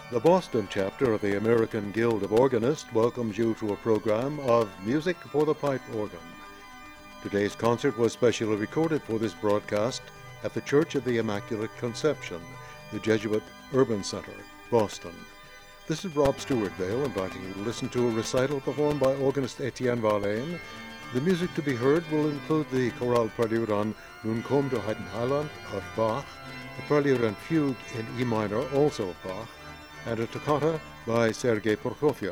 The Boston chapter of the American Guild of Organists welcomes you to a program of Music for the Pipe Organ. Today's concert was specially recorded for this broadcast at the Church of the Immaculate Conception, the Jesuit Urban Center, Boston. This is Rob Stewart-Vale inviting you to listen to a recital performed by organist Etienne Verlaine. The music to be heard will include the chorale prelude on Nun komm du heiden Heiland of Bach, a prelude and fugue in E minor, also of Bach, and a toccata by Sergei Prokofiev.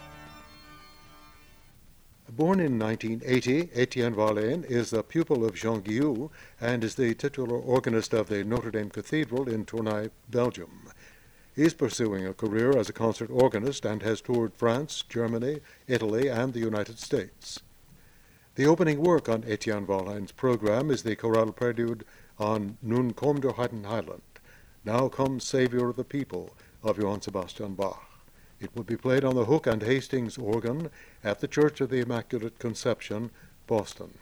Born in 1980, Etienne Verlaine is a pupil of Jean Guillou and is the titular organist of the Notre Dame Cathedral in Tournai, Belgium. He is pursuing a career as a concert organist and has toured France, Germany, Italy, and the United States. The opening work on Etienne Verlaine's program is the chorale prelude on Nun komm du heiden Heiland, Now Come Savior of the People, of Johann Sebastian Bach. It will be played on the Hook and Hastings organ at the Church of the Immaculate Conception, Boston.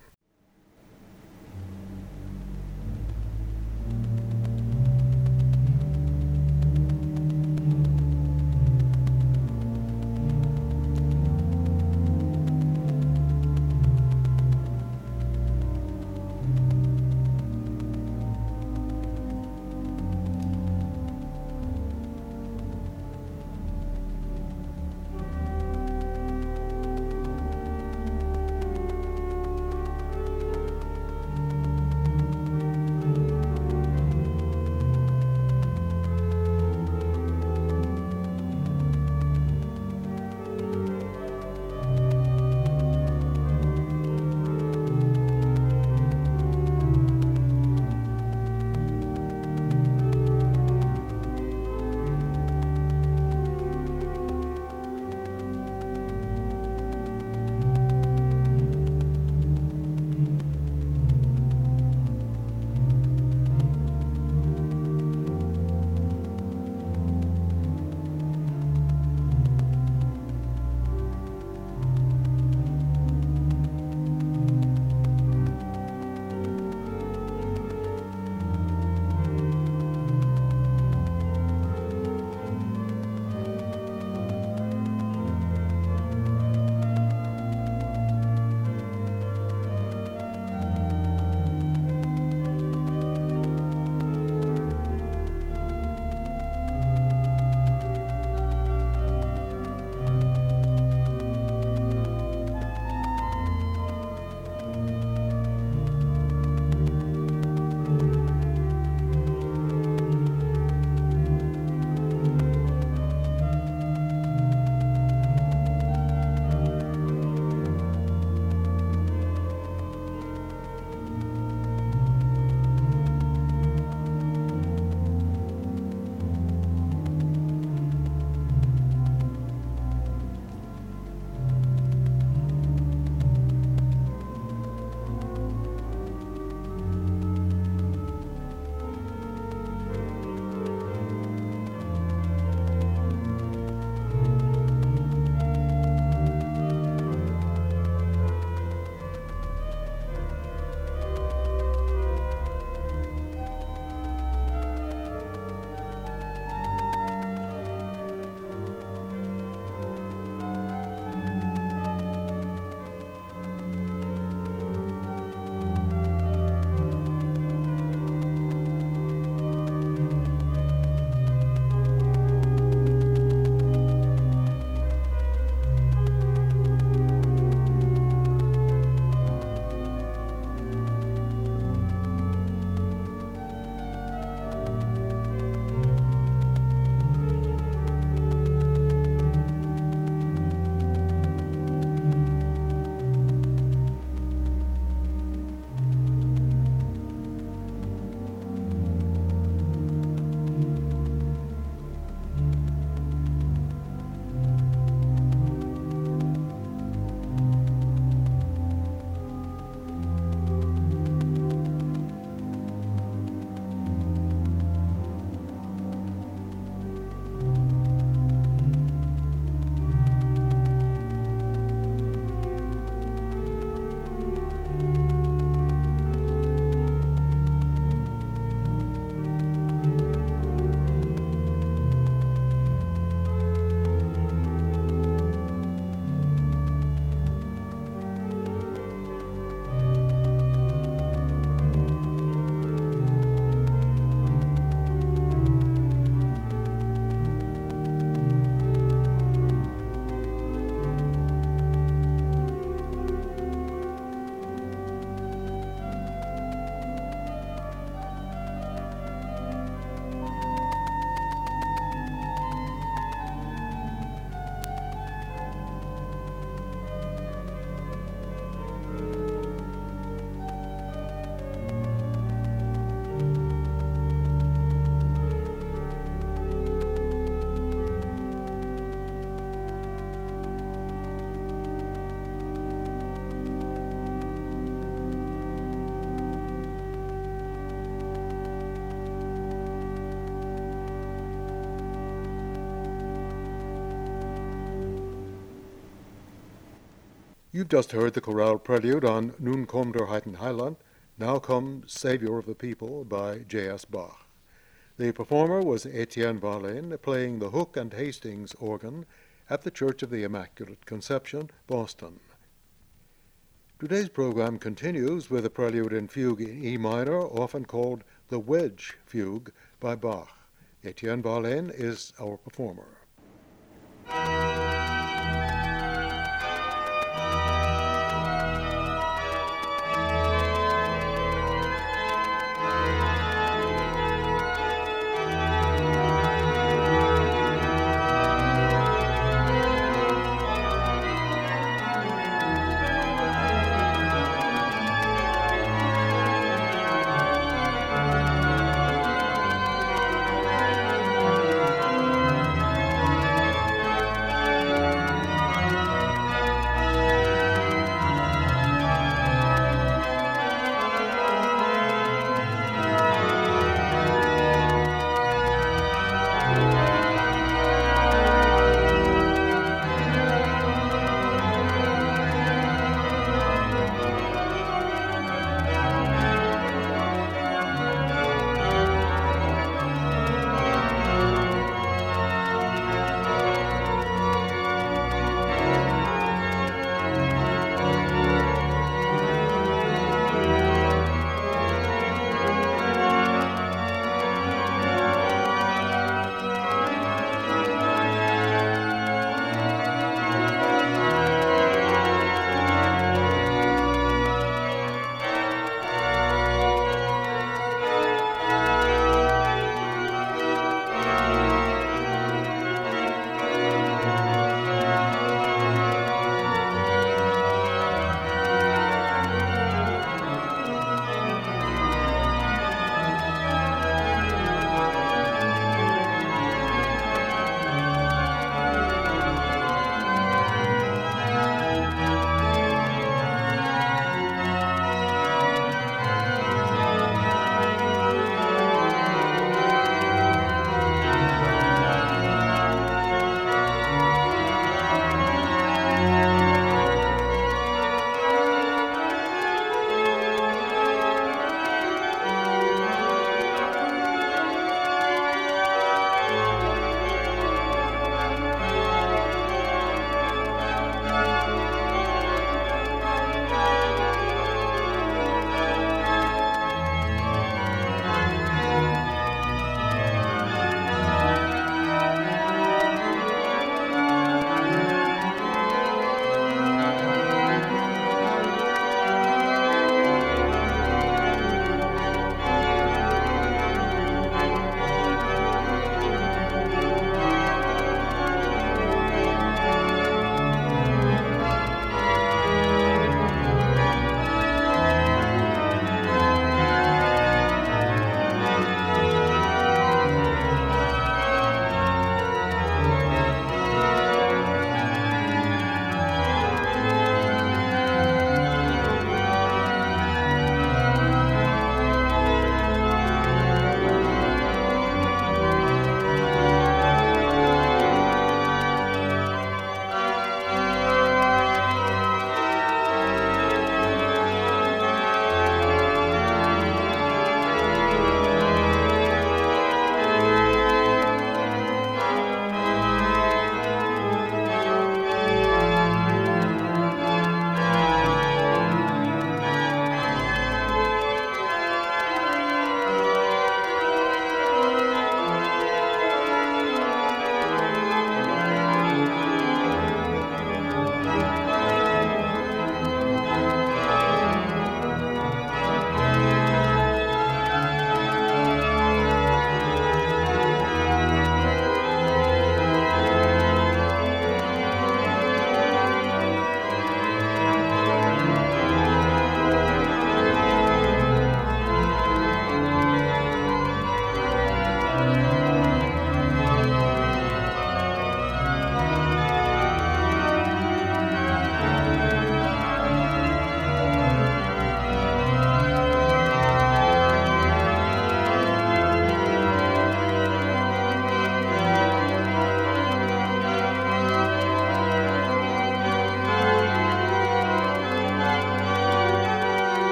You've just heard the chorale prelude on Nun kom der Heiden Heiland, Now Comes Savior of the People by J.S. Bach. The performer was Etienne Varlaine, playing the Hook and Hastings organ at the Church of the Immaculate Conception, Boston. Today's program continues with a prelude in fugue in E minor, often called the Wedge Fugue by Bach. Etienne Varlaine is our performer.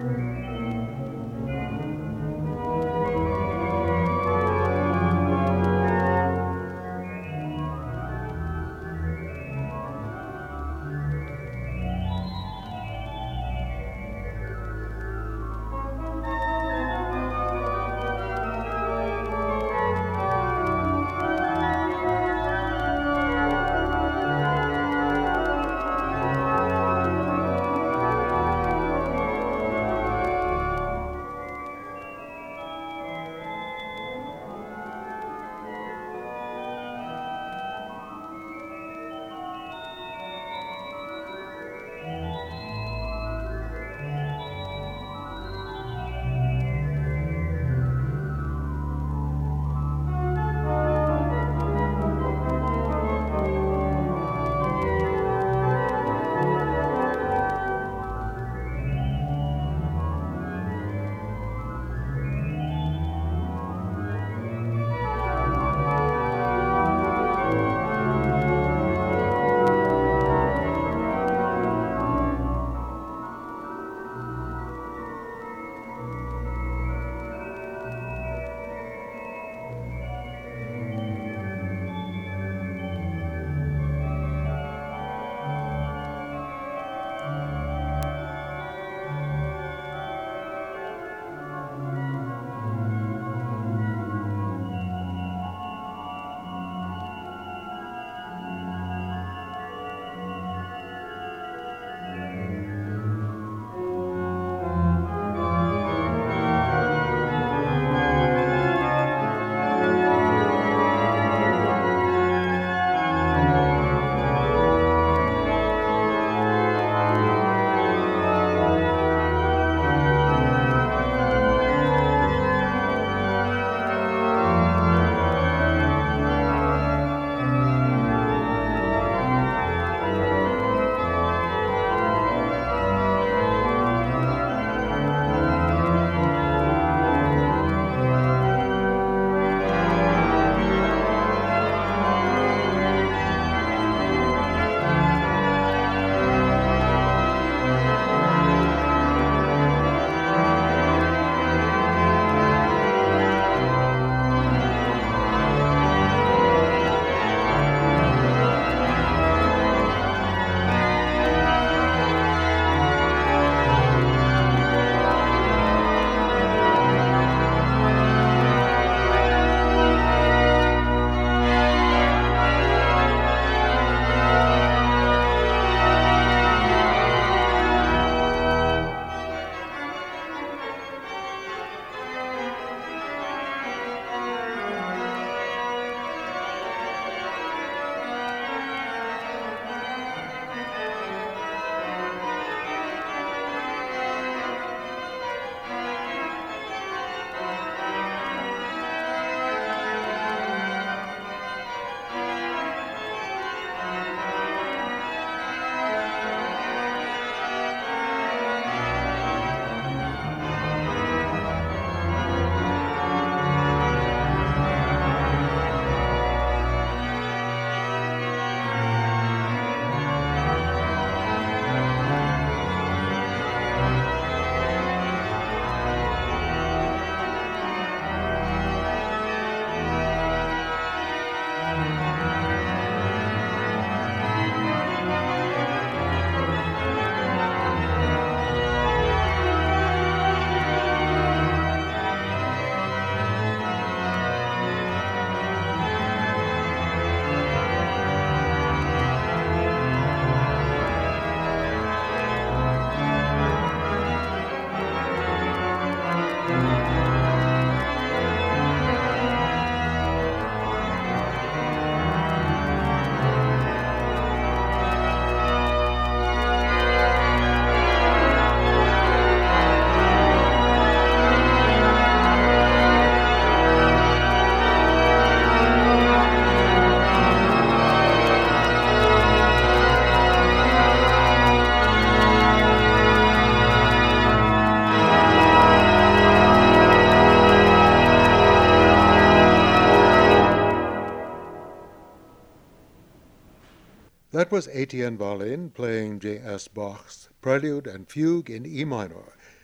That was Etienne Ballin playing J.S. Bach's Prelude and Fugue in E minor.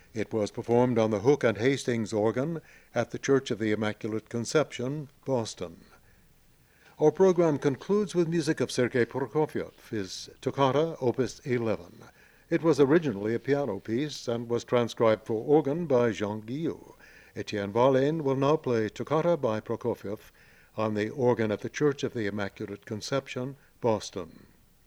It was performed on the Hook and Hastings organ at the Church of the Immaculate Conception, Boston. Our program concludes with music of Sergei Prokofiev, his Toccata, Opus 11. It was originally a piano piece and was transcribed for organ by Jean Guillou. Etienne Varlaine will now play Toccata by Prokofiev on the organ at the Church of the Immaculate Conception, Boston.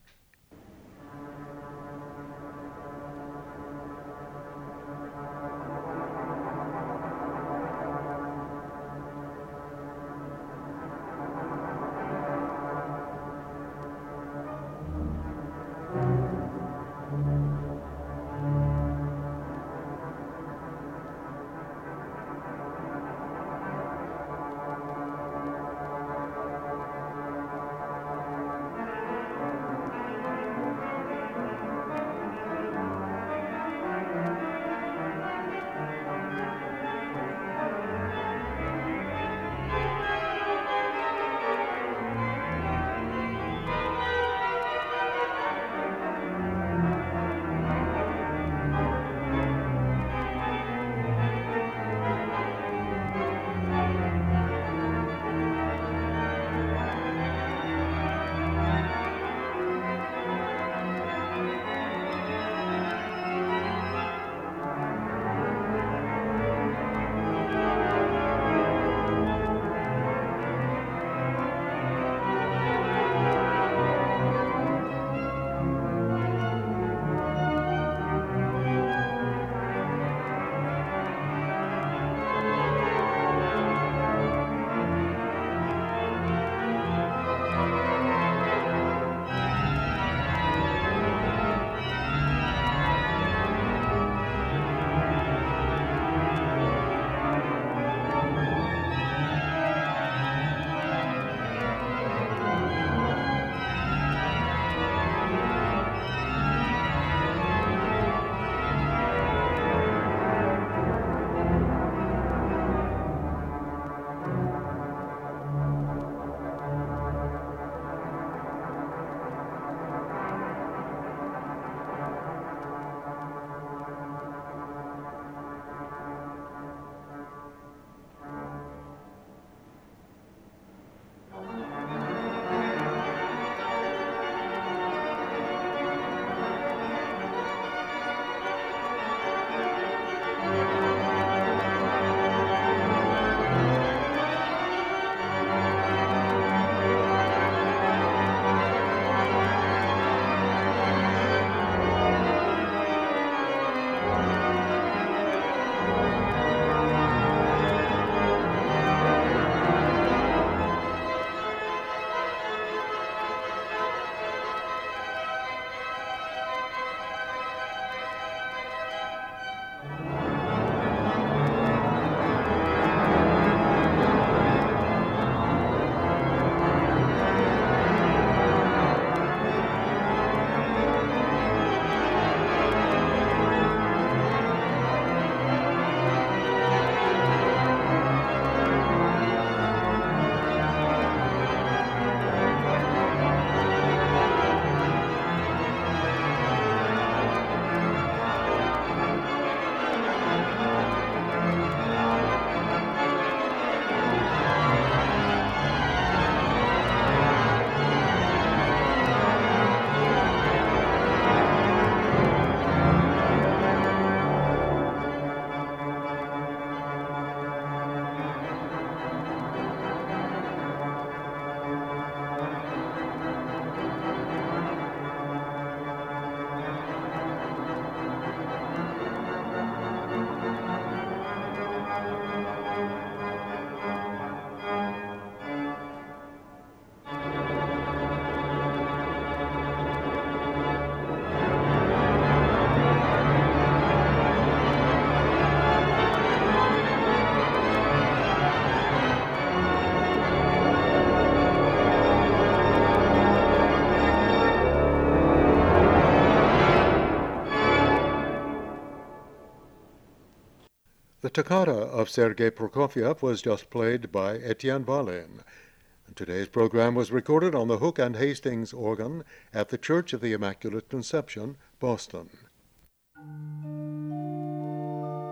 The Toccata of Sergei Prokofiev was just played by Etienne Varlaine. Today's program was recorded on the Hook and Hastings organ at the Church of the Immaculate Conception, Boston.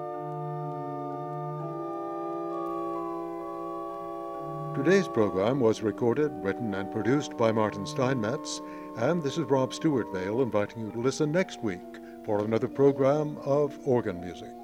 Today's program was recorded, written, and produced by Martin Steinmetz, and this is Rob Stewart Vale inviting you to listen next week for another program of organ music.